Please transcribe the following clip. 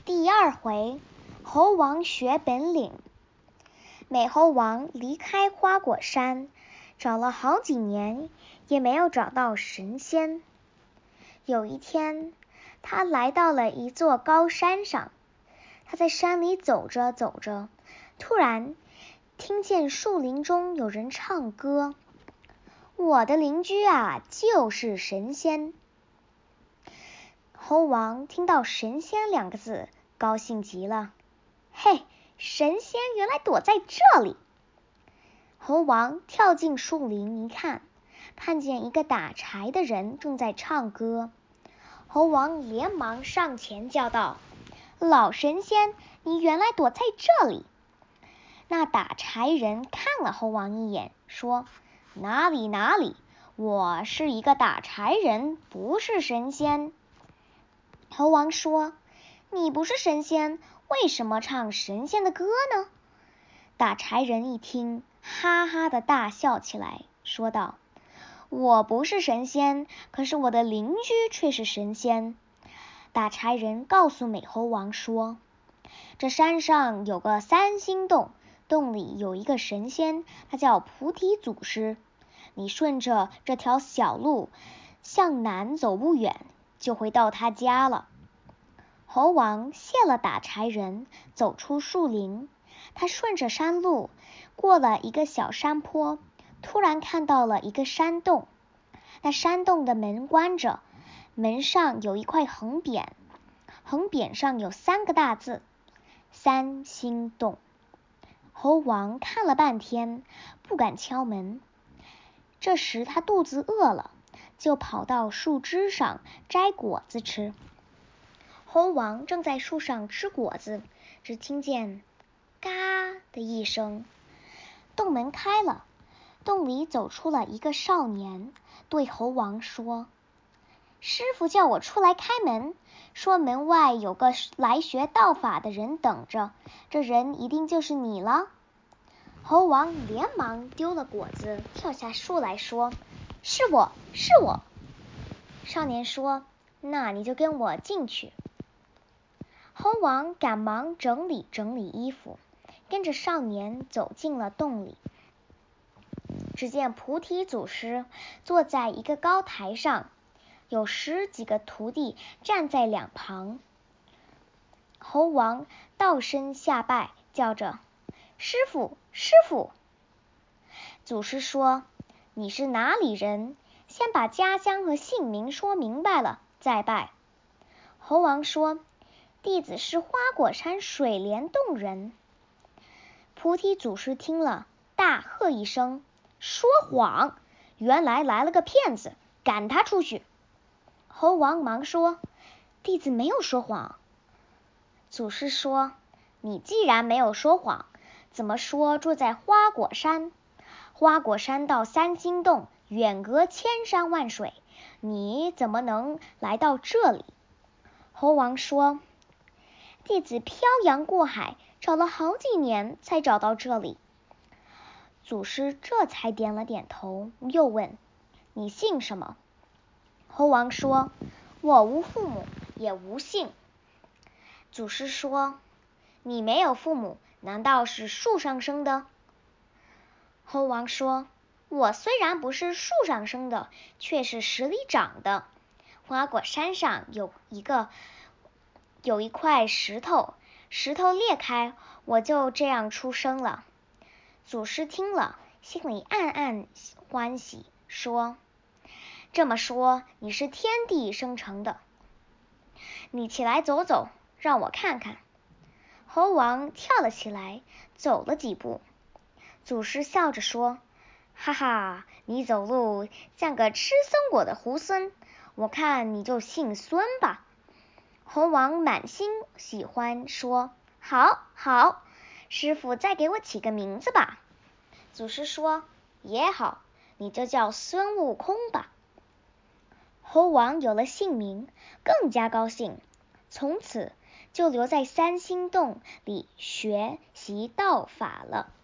第二回，猴王学本领。美猴王离开花果山，找了好几年，也没有找到神仙。有一天，他来到了一座高山上。他在山里走着走着，突然听见树林中有人唱歌：“我的邻居啊，就是神仙。”猴王听到神仙两个字，高兴极了。嘿，神仙原来躲在这里！猴王跳进树林一看，看见一个打柴的人正在唱歌。猴王连忙上前叫道：“老神仙，你原来躲在这里！”那打柴人看了猴王一眼，说：“哪里哪里，我是一个打柴人，不是神仙。”猴王说：“你不是神仙，为什么唱神仙的歌呢？”打柴人一听，哈哈的大笑起来，说道：“我不是神仙，可是我的邻居却是神仙。”打柴人告诉美猴王说：“这山上有个三星洞，洞里有一个神仙，他叫菩提祖师。你顺着这条小路向南走不远，就会到他家了。”猴王谢了打柴人，走出树林。他顺着山路过了一个小山坡，突然看到了一个山洞。那山洞的门关着，门上有一块横匾，横匾上有3个大字：三星洞。猴王看了半天，不敢敲门。这时他肚子饿了，就跑到树枝上摘果子吃。猴王正在树上吃果子，只听见嘎的一声，洞门开了，洞里走出了一个少年，对猴王说：“师傅叫我出来开门，说门外有个来学道法的人等着，这人一定就是你了。”猴王连忙丢了果子，跳下树来说：“是我，是我。”少年说：“那你就跟我进去。”猴王赶忙整理整理衣服，跟着少年走进了洞里。只见菩提祖师坐在一个高台上，有10几个徒弟站在两旁。猴王倒身下拜，叫着：“师傅，师傅！”祖师说：“你是哪里人？先把家乡和姓名说明白了再拜。”猴王说：“弟子是花果山水帘洞人。”菩提祖师听了，大喝一声：“说谎！原来来了个骗子，赶他出去！”猴王忙说：“弟子没有说谎。”祖师说：“你既然没有说谎，怎么说住在花果山？花果山到三星洞远隔千山万水，你怎么能来到这里？”猴王说：“弟子漂洋过海，找了好几年才找到这里。”祖师这才点了点头，又问：“你姓什么？”猴王说：“我无父母，也无姓。”祖师说：“你没有父母，难道是树上生的？”猴王说：“我虽然不是树上生的，却是石里长的。花果山上有一块石头，石头裂开，我就这样出生了。”祖师听了，心里暗暗欢喜，说：“这么说，你是天地生成的。你起来走走，让我看看。”猴王跳了起来，走了几步。祖师笑着说：“哈哈，你走路像个吃松果的猢狲，我看你就姓孙吧。”猴王满心喜欢，说：“好，好，师傅再给我起个名字吧。”祖师说：“也好，你就叫孙悟空吧。”猴王有了姓名，更加高兴，从此就留在三星洞里学习道法了。